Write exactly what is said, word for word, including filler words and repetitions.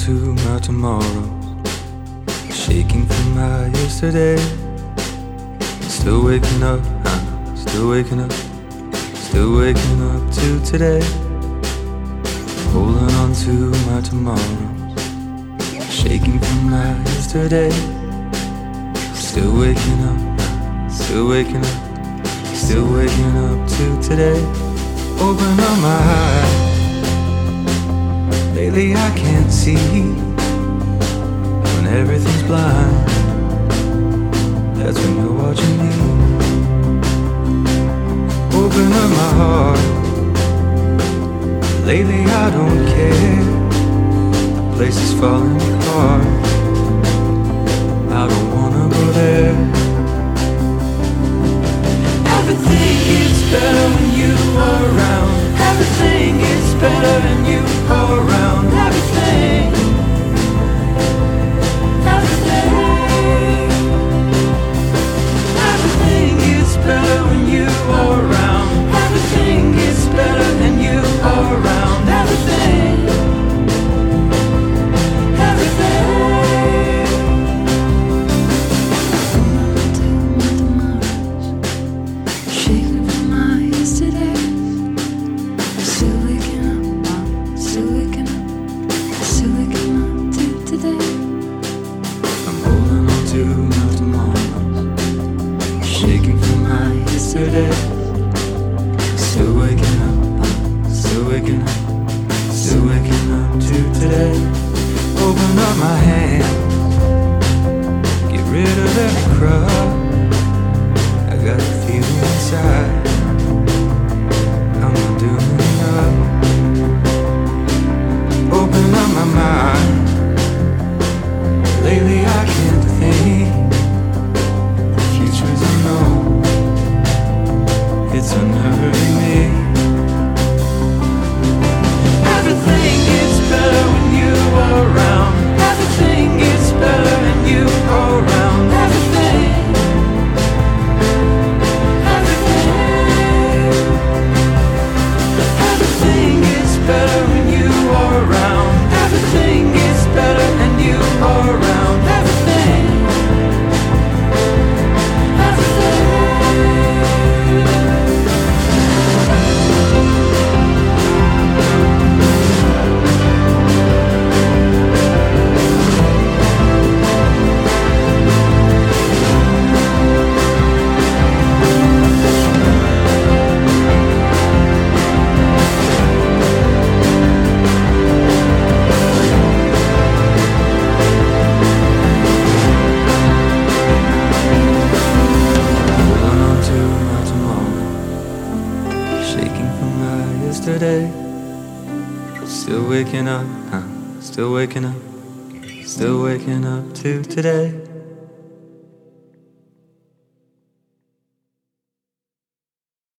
to my tomorrow, shaking from my yesterday. Still waking up, huh? Still waking up, still waking up to today. Holding on to my tomorrow, shaking from my yesterday. Still waking up, huh? Still waking up, still waking up to today. Open up my eyes, lately I can't see. When everything's blind, that's when you're watching me. Open up my heart, lately I don't care. The place is falling apart, I don't wanna go there. Everything gets better when you are around. Everything gets better when you are around. Everything, everything, everything gets better when you are around. Everything gets better when you are around. Everything, everything. Shaking from my yesterday. Still waking up, still waking up, still waking up to today. I'm holding on to my tomorrow, shaking from my yesterday. Still waking up, still waking up, still waking up to today. Open up my hand, get rid of every crowd. I got a feeling inside, I'm not doing enough. Open up my mind, lately I can't think. The future's unknown, it's unnerving me. Everything gets better when you are around. Everything gets better when you are around. Everything, everything, everything gets better when you are around. Everything gets better when you are around. Everything, holding on to my tomorrow, shaking from my yesterday. Still waking up, huh? Still waking up, still waking up to today.